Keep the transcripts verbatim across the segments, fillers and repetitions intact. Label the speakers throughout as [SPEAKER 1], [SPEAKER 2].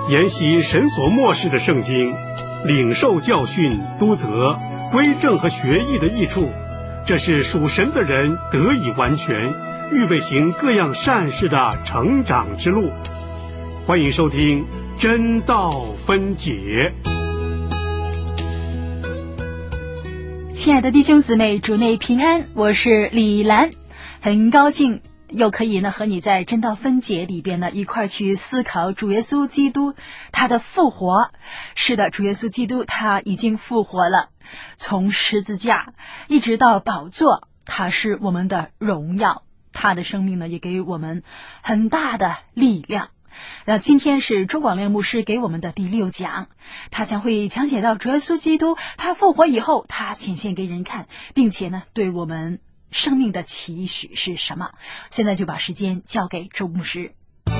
[SPEAKER 1] 研习神所默示的圣经，领受教训、督责、归正和学艺的益处，这是属神的人得以完全，预备行各样善事的成长之路。欢迎收听真道分解。
[SPEAKER 2] 亲爱的弟兄姊妹，主内平安，我是李兰，很高兴又可以呢和你在真道分解里边呢一块去思考主耶稣基督他的复活。是的，主耶稣基督他已经复活了，从十字架一直到宝座，他是我们的荣耀，他的生命呢也给我们很大的力量。那今天是周广亮牧师给我们的第六讲，他将会讲解到主耶稣基督他复活以后，他显现给人看，并且呢对我们生命的期许是什么。现在就把时间交给周牧师。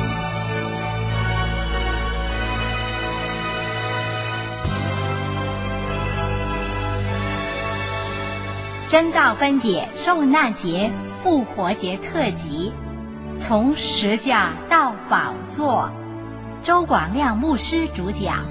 [SPEAKER 3] 真道分解受难节复活节特辑，从十架到宝座，周广亮牧师主讲。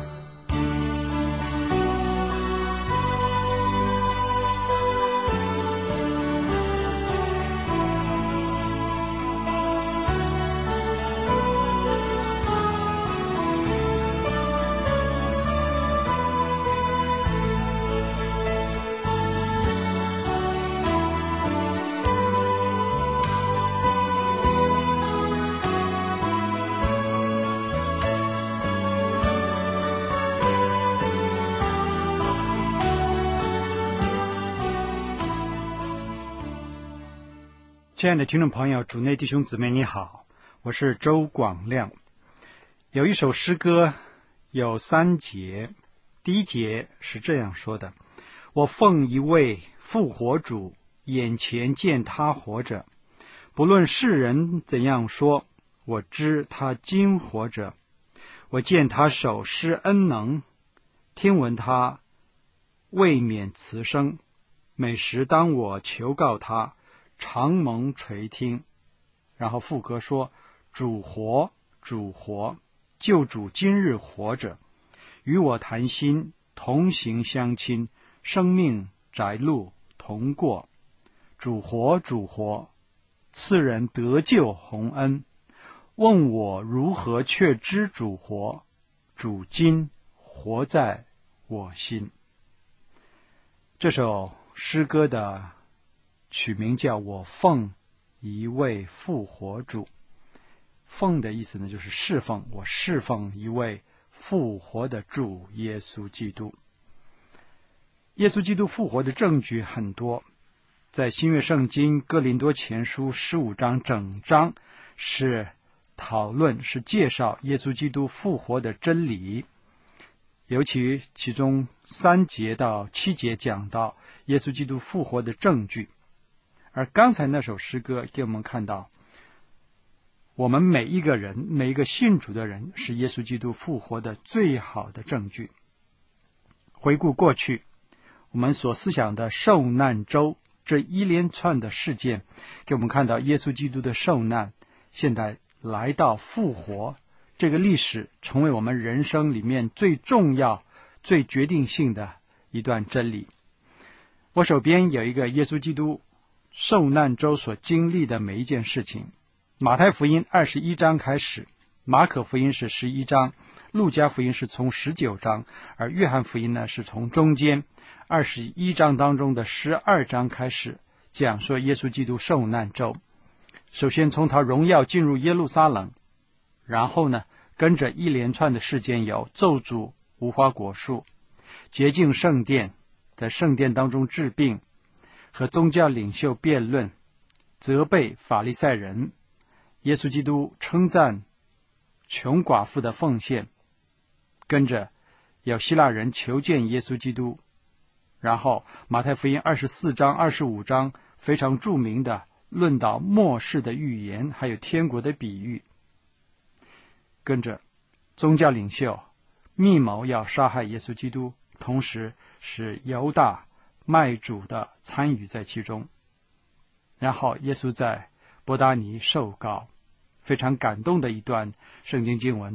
[SPEAKER 4] 亲爱的听众朋友，主内弟兄姊妹你好，我是周广亮。有一首诗歌有三节，第一节是这样说的：我奉一位复活主眼前见他活着，不论世人怎样说，我知他今活着。我见他手施恩能，听闻他未免慈声，每时当我求告他，常蒙垂听。然后副歌说：主活，主活，救主今日活着，与我谈心，同行相亲，生命窄路同过。主活，主活，赐人得救洪恩。问我如何确知主活？主今活在我心。这首诗歌的取名叫我奉一位复活主。奉的意思呢，就是侍奉，我侍奉一位复活的主耶稣基督。耶稣基督复活的证据很多，在新约圣经哥林多前书十五章整章是讨论，是介绍耶稣基督复活的真理，尤其其中三节到七节讲到耶稣基督复活的证据。而刚才那首诗歌给我们看到，我们每一个人，每一个信主的人，是耶稣基督复活的最好的证据。回顾过去，我们所思想的受难周这一连串的事件，给我们看到耶稣基督的受难，现在来到复活，这个历史成为我们人生里面最重要、最决定性的一段真理。我手边有一个耶稣基督受难周所经历的每一件事情。马太福音二十一章开始，马可福音是十一章，路加福音是从十九章，而约翰福音呢是从中间二十一章当中的十二章开始讲说耶稣基督受难周。首先从他荣耀进入耶路撒冷，然后呢跟着一连串的事件有咒诅无花果树，洁净圣殿，在圣殿当中治病，和宗教领袖辩论，责备法利赛人，耶稣基督称赞穷寡妇的奉献，跟着有希腊人求见耶稣基督，然后马太福音二十四章二十五章非常著名的论到末世的预言，还有天国的比喻，跟着宗教领袖密谋要杀害耶稣基督，同时使犹大卖主的参与在其中。然后耶稣在伯大尼受膏，非常感动的一段圣经经文，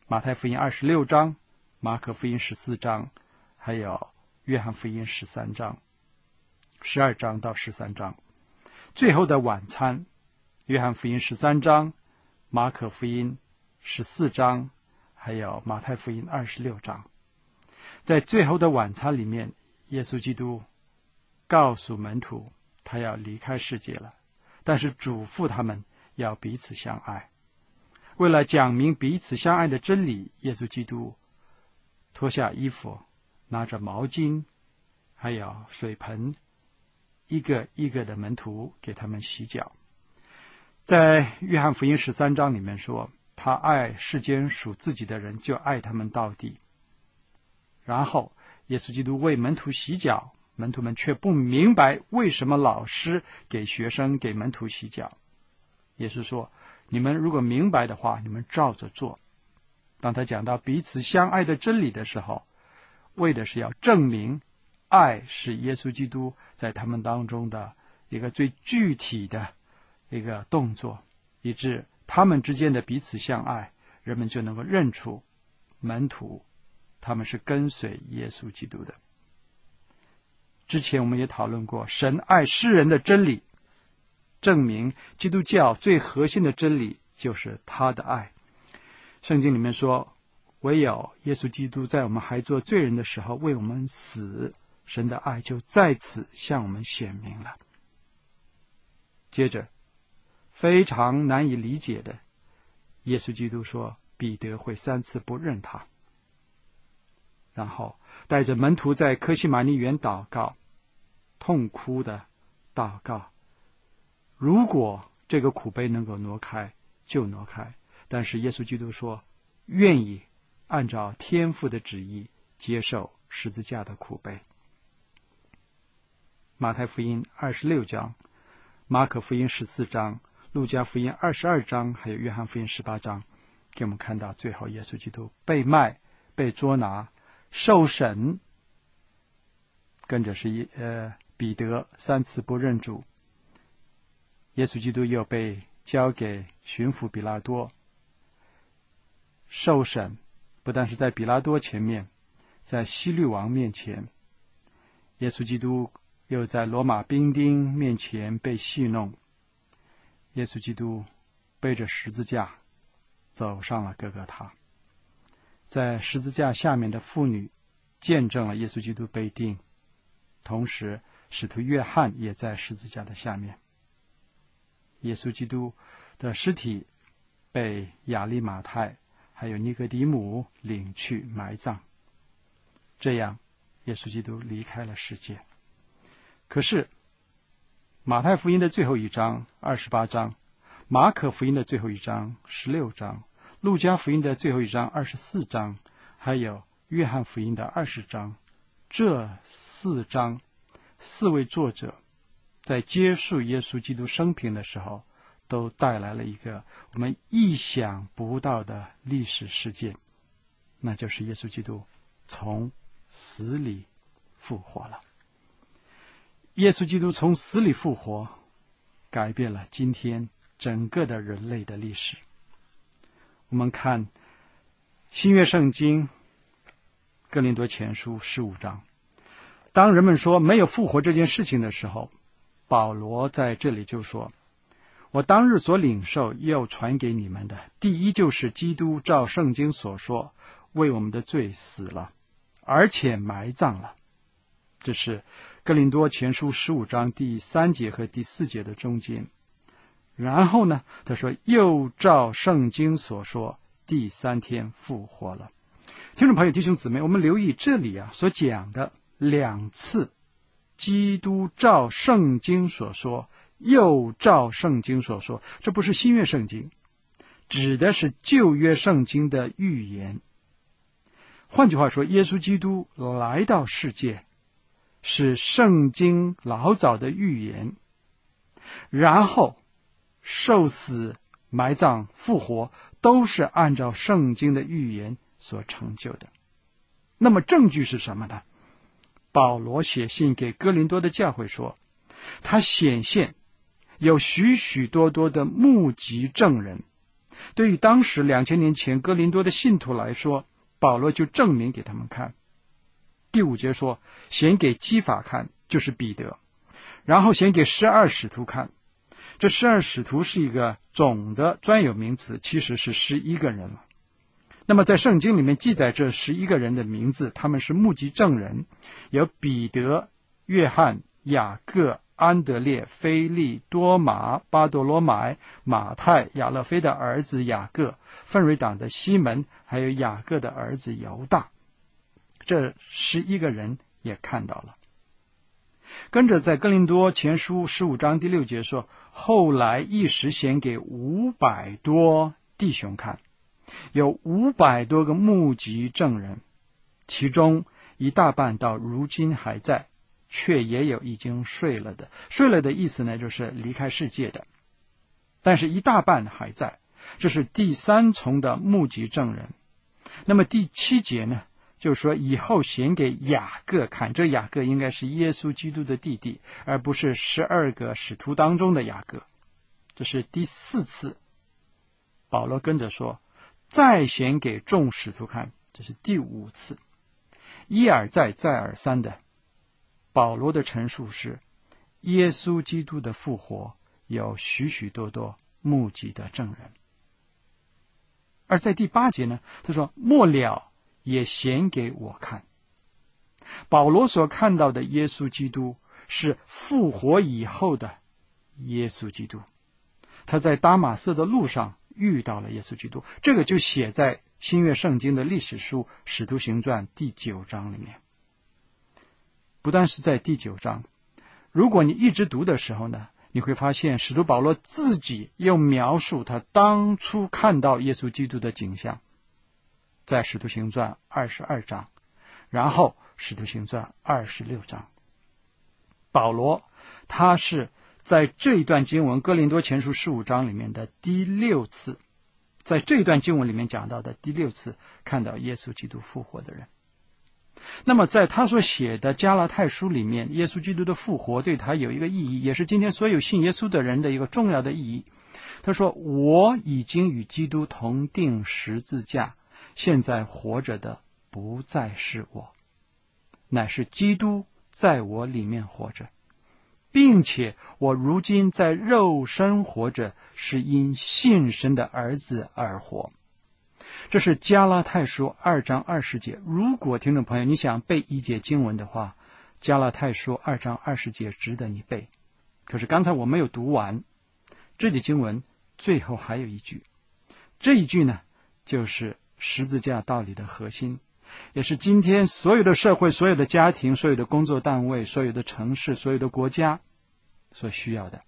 [SPEAKER 4] 马太福音二十六章，马可福音十四章，还有约翰福音十三章，十二章到十三章。最后的晚餐，约翰福音十三章，马可福音十四章，还有马太福音二十六章。在最后的晚餐里面，耶稣基督告诉门徒他要离开世界了，但是嘱咐他们要彼此相爱。为了讲明彼此相爱的真理，耶稣基督脱下衣服，拿着毛巾还有水盆，一个一个的门徒给他们洗脚。在约翰福音十三章里面说，他爱世间属自己的人，就爱他们到底。然后耶稣基督为门徒洗脚，门徒们却不明白为什么老师给学生给门徒洗脚。耶稣说，你们如果明白的话，你们照着做。当他讲到彼此相爱的真理的时候，为的是要证明爱是耶稣基督在他们当中的一个最具体的一个动作，以致他们之间的彼此相爱，人们就能够认出门徒他们是跟随耶稣基督的。之前我们也讨论过神爱世人的真理，证明基督教最核心的真理就是他的爱。圣经里面说，唯有耶稣基督在我们还做罪人的时候为我们死，神的爱就在此向我们显明了。接着非常难以理解的，耶稣基督说彼得会三次不认他，然后带着门徒在客西马尼园祷告，痛哭的祷告，如果这个苦杯能够挪开就挪开，但是耶稣基督说愿意按照天父的旨意接受十字架的苦杯。马太福音二十六章，马可福音十四章，路加福音二十二章，还有约翰福音十八章，给我们看到最后耶稣基督被卖、被捉拿、受审，跟着是呃彼得三次不认主。耶稣基督又被交给巡抚比拉多受审，不但是在比拉多前面，在希律王面前，耶稣基督又在罗马兵丁面前被戏弄。耶稣基督背着十字架走上了各各他，在十字架下面的妇女见证了耶稣基督被钉，同时使徒约翰也在十字架的下面。耶稣基督的尸体被亚利马太还有尼哥底母领去埋葬，这样耶稣基督离开了世界。可是马太福音的最后一章二十八章，马可福音的最后一章十六章，路加福音的最后一章二十四章，还有约翰福音的二十章，这四章四位作者在接述耶稣基督生平的时候，都带来了一个我们意想不到的历史事件，那就是耶稣基督从死里复活了。耶稣基督从死里复活，改变了今天整个的人类的历史。我们看新约圣经哥林多前书十五章，当人们说没有复活这件事情的时候，保罗在这里就说，我当日所领受又传给你们的，第一就是基督照圣经所说，为我们的罪死了，而且埋葬了。这是哥林多前书十五章第三节和第四节的中间。然后呢，他说又照圣经所说，第三天复活了。听众朋友弟兄姊妹，我们留意这里啊所讲的两次基督照圣经所说，又照圣经所说，这不是新约圣经，指的是旧约圣经的预言。换句话说，耶稣基督来到世界是圣经老早的预言，然后受死、埋葬、复活都是按照圣经的预言所成就的。那么证据是什么呢？保罗写信给哥林多的教会说，他显现有许许多多的目击证人， 对于当时两千年前哥林多的信徒来说，保罗就证明给他们看。第五节说，显给基法看，就是彼得，然后显给十二使徒看。这十二使徒是一个总的专有名词，其实是十一个人了。那么在圣经里面记载这十一个人的名字，他们是目击证人，有彼得、约翰、雅各、安德烈、腓利、多马、巴多罗买、马太、亚勒菲的儿子雅各、奋锐党的西门，还有雅各的儿子犹大。这十一个人也看到了。跟着在哥林多前书十五章第六节说，后来一时显给五百多弟兄看，有五百多个目击证人，其中一大半到如今还在，却也有已经睡了的。睡了的意思呢，就是离开世界的，但是一大半还在，这是第三重的目击证人。那么第七节呢，就是说以后显给雅各看，这雅各应该是耶稣基督的弟弟，而不是十二个使徒当中的雅各。这是第四次，保罗跟着说，再显给众使徒看，这是第五次。一而再再而三的，保罗的陈述是，耶稣基督的复活有许许多多目击的证人。而在第八节呢，他说末了也显给我看。保罗所看到的耶稣基督是复活以后的耶稣基督，他在大马色的路上遇到了耶稣基督，这个就写在新约圣经的历史书《使徒行传》第九章里面。不但是在第九章，如果你一直读的时候呢，你会发现使徒保罗自己又描述他当初看到耶稣基督的景象，在《使徒行传》二十二章，然后《使徒行传》二十六章。保罗他是在这一段经文哥林多前书十五章里面的第六次，在这一段经文里面讲到的第六次看到耶稣基督复活的人。那么在他所写的加拉太书里面，耶稣基督的复活对他有一个意义，也是今天所有信耶稣的人的一个重要的意义。他说，我已经与基督同定十字架，现在活着的不再是我，乃是基督在我里面活着，并且我如今在肉身活着，是因信神的儿子而活。这是加拉太书二章二十节。如果听众朋友你想背一节经文的话，加拉太书二章二十节值得你背。可是刚才我没有读完，这节经文最后还有一句，这一句呢，就是十字架道理的核心，也是今天所有的社会、所有的家庭、所有的工作单位、所有的城市、所有的国家所需要的。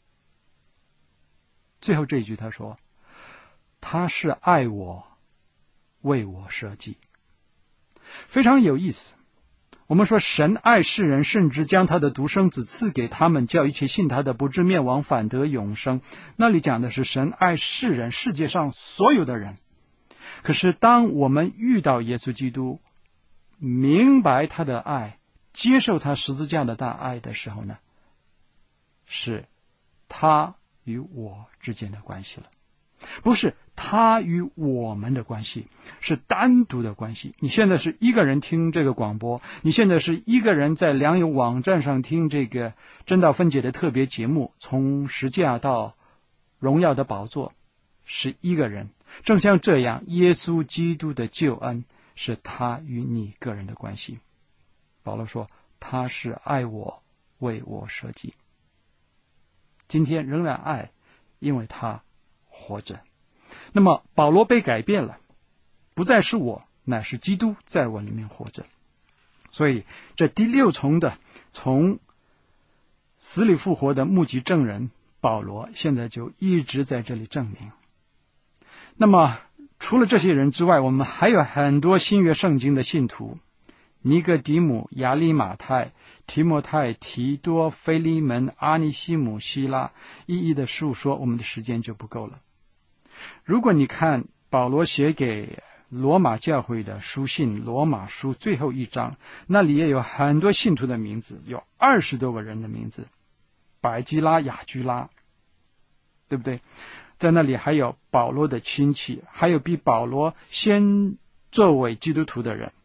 [SPEAKER 4] 最后这一句他说，他是爱我，为我舍己。非常有意思。我们说神爱世人，甚至将他的独生子赐给他们，叫一切信他的不至灭亡，反得永生。那里讲的是神爱世人，世界上所有的人。可是当我们遇到耶稣基督，明白他的爱，接受他十字架的大爱的时候呢，是他与我之间的关系了，不是他与我们的关系，是单独的关系。你现在是一个人听这个广播，你现在是一个人在良友网站上听这个真道分解的特别节目，从十架到荣耀的宝座，是一个人。正像这样，耶稣基督的救恩是他与你个人的关系。保罗说，他是爱我，为我舍己。今天仍然爱，因为他活着。那么保罗被改变了，不再是我，乃是基督在我里面活着。所以这第六重的从死里复活的目击证人保罗，现在就一直在这里证明。那么除了这些人之外，我们还有很多新约圣经的信徒，尼哥底母、亚利马太、提摩太、提多、腓利门、阿尼西姆、希拉，一一的述说，我们的时间就不够了。如果你看保罗写给罗马教会的书信，罗马书最后一章，那里也有很多信徒的名字，有二十多个人的名字，百基拉、雅居拉，对不对？ 在那里还有保罗的亲戚，还有比保罗先作为基督徒的人。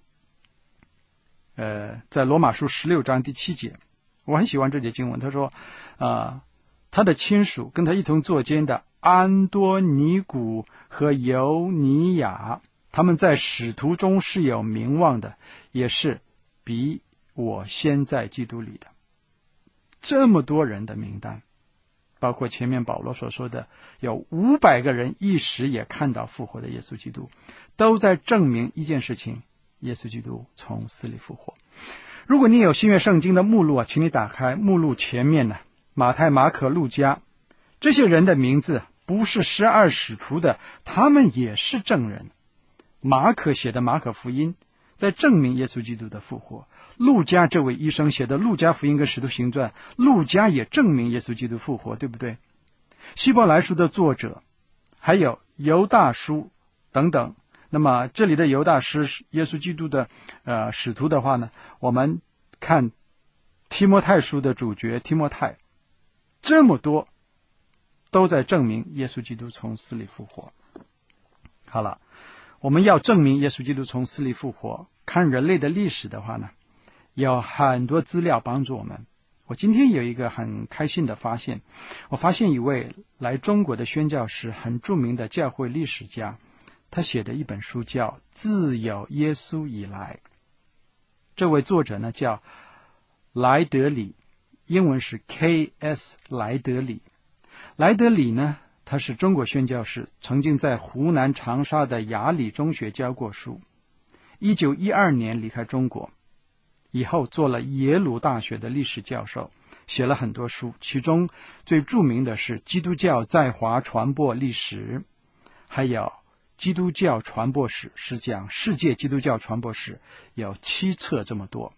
[SPEAKER 4] 呃，在罗马书十六章第七节，我很喜欢这节经文。他说，啊、呃，他的亲属跟他一同作监的安多尼古和尤尼亚，他们在使徒中是有名望的，也是比我先在基督里的。这么多人的名单，包括前面保罗所说的有五百个人一时也看到复活的耶稣基督，都在证明一件事情，耶稣基督从死里复活。如果你有新约圣经的目录啊，请你打开目录前面呢，马太、马可、路加，这些人的名字不是十二使徒的，他们也是证人。马可写的马可福音在证明耶稣基督的复活，路加这位医生写的路加福音跟使徒行传，路加也证明耶稣基督复活，对不对？希伯来书的作者还有犹大书等等，那么这里的犹大是耶稣基督的呃使徒的话呢，我们看提摩太书的主角提摩太，这么多都在证明耶稣基督从死里复活。好了，我们要证明耶稣基督从死里复活，看人类的历史的话呢，有很多资料帮助我们。我今天有一个很开心的发现，我发现一位来中国的宣教师，很著名的教会历史家，他写的一本书叫《自有耶稣以来》。这位作者呢叫莱德里，英文是 K S 莱德里。莱德里呢，他是中国宣教士，曾经在湖南长沙的雅礼中学教过书。一九一二年离开中国，以后做了耶鲁大学的历史教授，写了很多书，其中最著名的是《基督教在华传播历史》，还有《基督教传播史》，是讲世界基督教传播史，有七册这么多。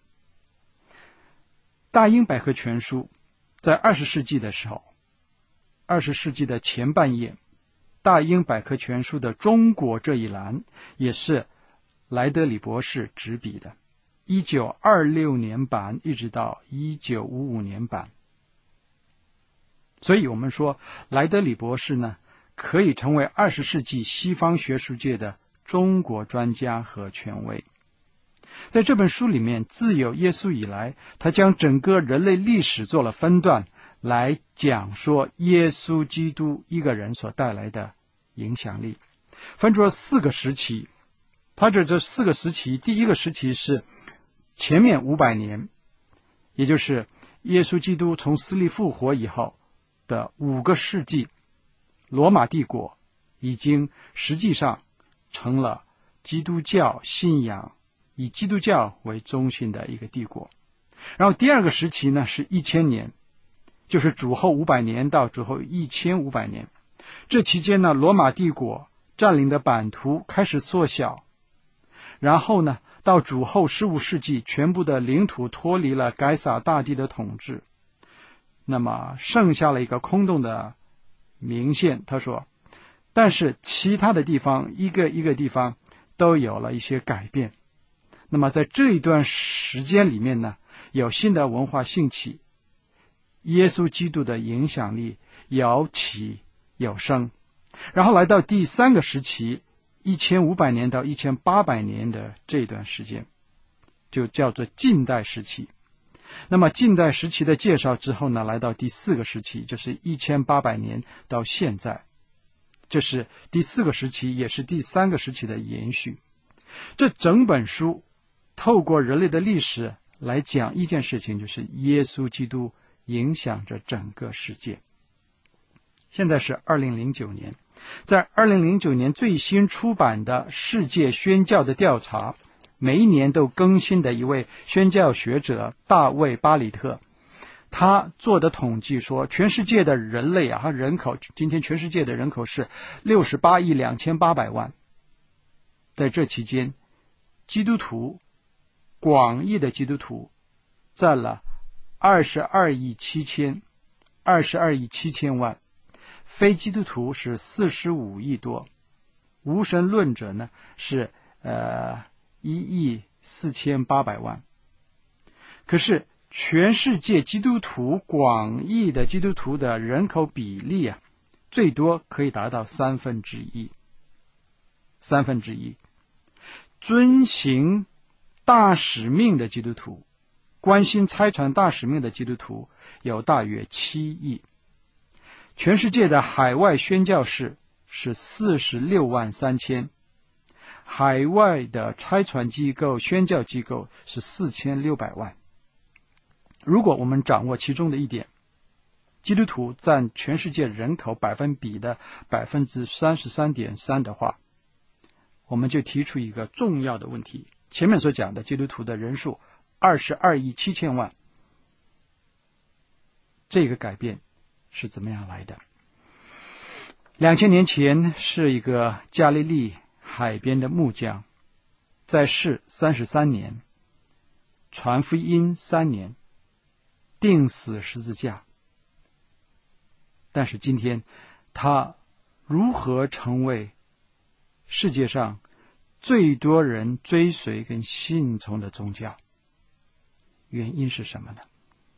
[SPEAKER 4] 大英百科全书在二十世纪的时候，二十世纪的前半叶，大英百科全书的中国这一栏也是莱德里博士执笔的，一九二六年版一直到一九五五年版。所以我们说莱德里博士呢，可以成为二十世纪西方学术界的中国专家和权威。在这本书里面，自有耶稣以来，他将整个人类历史做了分段，来讲说耶稣基督一个人所带来的影响力，分出了四个时期。他这这四个时期，第一个时期是前面五百年，也就是耶稣基督从死里复活以后的五个世纪，罗马帝国已经实际上成了基督教信仰以基督教为中心的一个帝国。然后第二个时期呢是一千年，就是主后五百年到主后一千五百年。这期间呢，罗马帝国占领的版图开始缩小，然后呢到主后十五世纪，全部的领土脱离了该撒大帝的统治，那么剩下了一个空洞的明线。他说，但是其他的地方一个一个地方都有了一些改变。那么在这一段时间里面呢，有新的文化兴起，耶稣基督的影响力有起有升。然后来到第三个时期，一千五百年到一千八百年的这段时间，就叫做近代时期。那么近代时期的介绍之后呢，来到第四个时期，就是一千八百年到现在，这是第四个时期，也是第三个时期的延续。这整本书透过人类的历史来讲一件事情，就是耶稣基督影响着整个世界。现在是二零零九年，在二零零九年最新出版的世界宣教的调查，每一年都更新的一位宣教学者大卫巴里特，他做的统计说，全世界的人类啊，人口，今天全世界的人口是六十八亿两千八百万。在这期间，基督徒，广义的基督徒占了二十二亿七千，二十二亿七千万，非基督徒是四十五亿多，无神论者呢是呃一亿四千八百万。可是全世界基督徒，广义的基督徒的人口比例啊， 最多可以达到三分之一。三分之一。遵行大使命的基督徒，关心差传大使命的基督徒有大约七亿。全世界的海外宣教士是四十六万三千，海外的差传机构、宣教机构是四千六百万。如果我们掌握其中的一点，基督徒占全世界人口百分比的百分之三十三点三的话，我们就提出一个重要的问题：前面所讲的基督徒的人数二十二亿七千万，这个改变是怎么样来的？两千年前是一个加利利海边的木匠，在世三十三年，传福音三年，钉死十字架。但是今天他如何成为世界上最多人追随跟信从的宗教？原因是什么呢？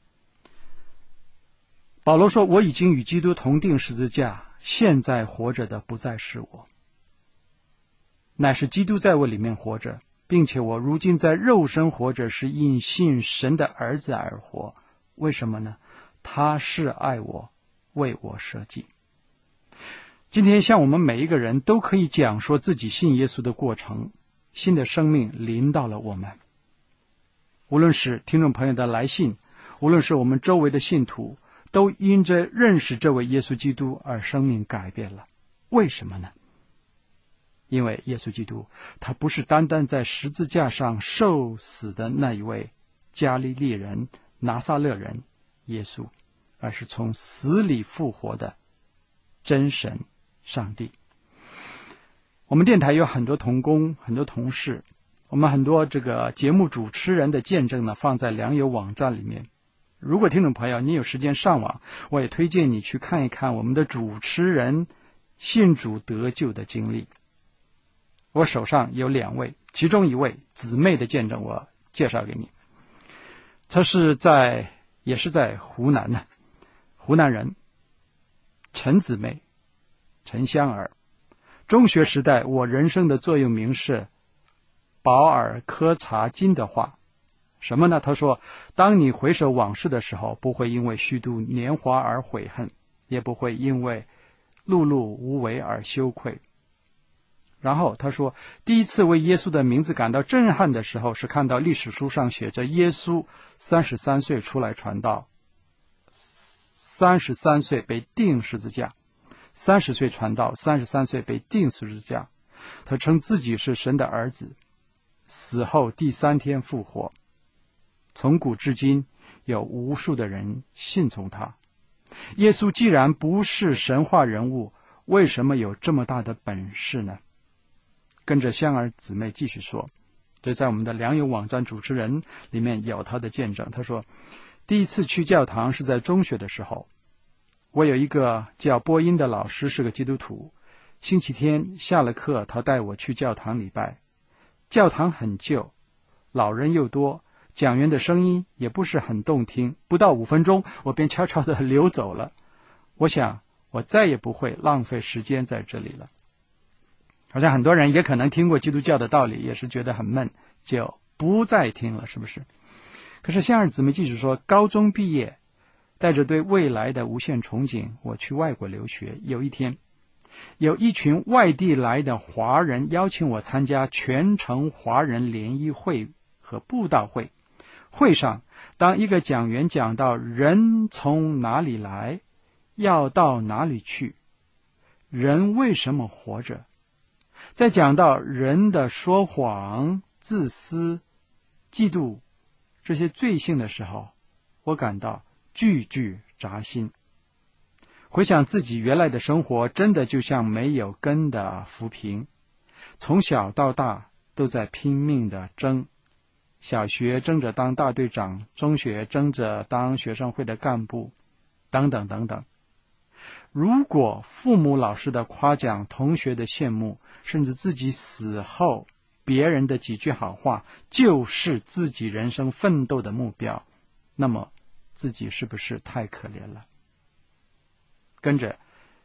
[SPEAKER 4] 保罗说，我已经与基督同钉十字架，现在活着的不再是我，乃是基督在我里面活着，并且我如今在肉身活着，是因信神的儿子而活。为什么呢？他是爱我，为我舍己。今天像我们每一个人都可以讲说自己信耶稣的过程，新的生命临到了我们。无论是听众朋友的来信，无论是我们周围的信徒，都因着认识这位耶稣基督而生命改变了。为什么呢？因为耶稣基督他不是单单在十字架上受死的那一位加利利人、拿撒勒人耶稣，而是从死里复活的真神上帝。我们电台有很多同工，很多同事，我们很多这个节目主持人的见证呢，放在良友网站里面。如果听众朋友你有时间上网，我也推荐你去看一看我们的主持人信主得救的经历。我手上有两位，其中一位姊妹的见证我介绍给你。她是在也是在湖南呢，湖南人，陈姊妹，陈香儿。中学时代我人生的座右铭是保尔柯察金的话，什么呢？他说，当你回首往事的时候，不会因为虚度年华而悔恨，也不会因为碌碌无为而羞愧。然后他说，第一次为耶稣的名字感到震撼的时候，是看到历史书上写着耶稣三十三岁出来传道，三十三岁被钉十字架，三十岁传道，三十三岁被钉十字架。他称自己是神的儿子，死后第三天复活。从古至今有无数的人信从他。耶稣既然不是神话人物，为什么有这么大的本事呢？跟着香儿姊妹继续说，这在我们的良友网站主持人里面有他的见证。他说，第一次去教堂是在中学的时候，我有一个叫波音的老师是个基督徒，星期天下了课，他带我去教堂礼拜。教堂很旧，老人又多，讲员的声音也不是很动听，不到五分钟我便悄悄地溜走了。我想我再也不会浪费时间在这里了。好像很多人也可能听过基督教的道理，也是觉得很闷，就不再听了，是不是？可是香儿姊妹继续说，高中毕业，带着对未来的无限憧憬，我去外国留学。有一天，有一群外地来的华人邀请我参加全城华人联谊会和布道会。会上，当一个讲员讲到人从哪里来，要到哪里去，人为什么活着，在讲到人的说谎、自私、嫉妒这些罪性的时候，我感到句句扎心。回想自己原来的生活，真的就像没有根的浮萍，从小到大都在拼命的争，小学争着当大队长，中学争着当学生会的干部，等等等等。如果父母老师的夸奖，同学的羡慕，甚至自己死后别人的几句好话就是自己人生奋斗的目标，那么自己是不是太可怜了？跟着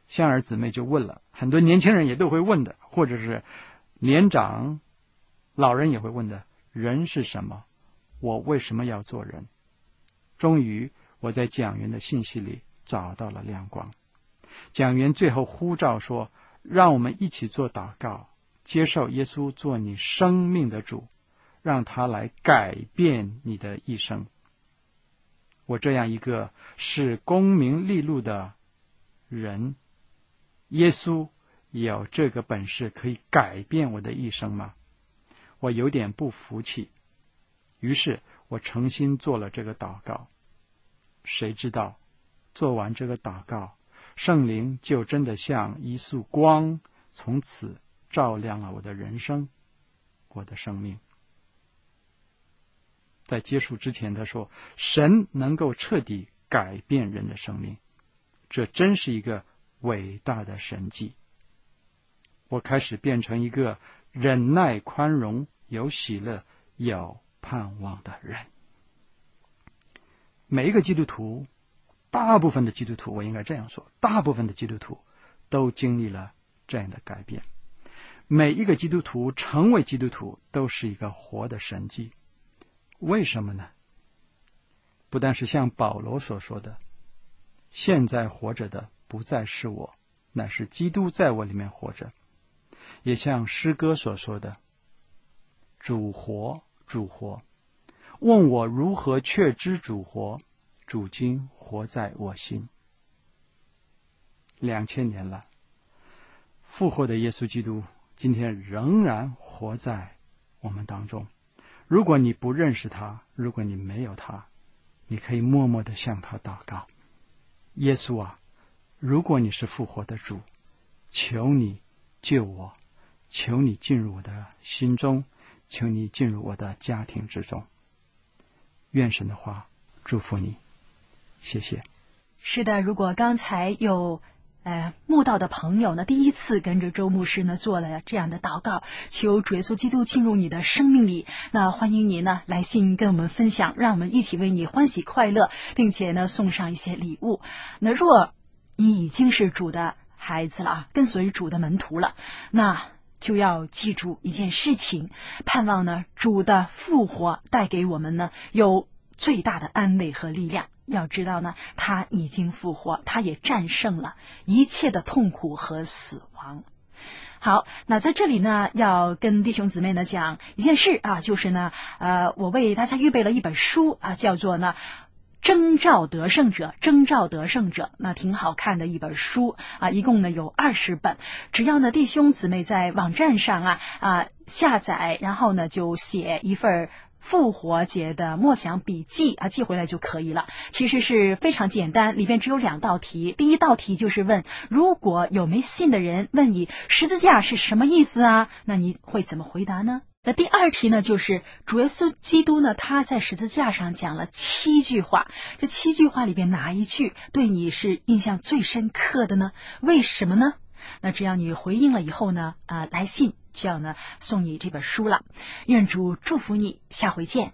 [SPEAKER 4] 香儿姊妹就问了，很多年轻人也都会问的，或者是年长老人也会问的，人是什么？我为什么要做人？终于我在讲员的信息里找到了亮光。讲员最后呼召说，让我们一起做祷告，接受耶稣做你生命的主，让他来改变你的一生。我这样一个是功名利禄的人，耶稣有这个本事可以改变我的一生吗？我有点不服气，于是我诚心做了这个祷告。谁知道做完这个祷告，圣灵就真的像一束光，从此照亮了我的人生，我的生命。在结束之前他说，神能够彻底改变人的生命，这真是一个伟大的神迹。我开始变成一个忍耐宽容、有喜乐、有盼望的人。每一个基督徒，大部分的基督徒，我应该这样说，大部分的基督徒都经历了这样的改变。每一个基督徒成为基督徒都是一个活的神迹。为什么呢？不但是像保罗所说的，现在活着的不再是我，乃是基督在我里面活着，也像诗歌所说的，主活，主活，问我如何确知主活，主今活在我心。两千年了，复活的耶稣基督今天仍然活在我们当中。如果你不认识他，如果你没有他，你可以默默地向他祷告，耶稣啊，如果你是复活的主，求你救我，求你进入我的心中，求你进入我的家庭之中。愿神的话祝福你，谢谢。
[SPEAKER 2] 是的，如果刚才有呃，慕道的朋友呢，第一次跟着周牧师呢做了这样的祷告，求主耶稣基督进入你的生命里，那欢迎你呢来信跟我们分享，让我们一起为你欢喜快乐，并且呢送上一些礼物。那若你已经是主的孩子了啊，跟随主的门徒了，那就要记住一件事情，盼望呢主的复活带给我们呢有最大的安慰和力量。要知道呢，他已经复活，他也战胜了一切的痛苦和死亡。好，那在这里呢，要跟弟兄姊妹呢讲一件事啊，就是呢，呃，我为大家预备了一本书啊，叫做呢征召得胜者，征召得胜者，那挺好看的一本书啊，一共呢有二十本，只要呢弟兄姊妹在网站上啊啊下载，然后呢就写一份复活节的默想笔记啊，寄回来就可以了。其实是非常简单，里边只有两道题。第一道题就是问，如果有没信的人问你十字架是什么意思啊，那你会怎么回答呢？那第二题呢，就是主耶稣基督呢，他在十字架上讲了七句话，这七句话里边哪一句对你是印象最深刻的呢？为什么呢？那只要你回应了以后呢，啊、呃，来信就要呢送你这本书了。愿主祝福你，下回见。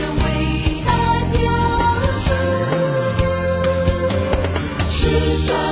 [SPEAKER 5] 世上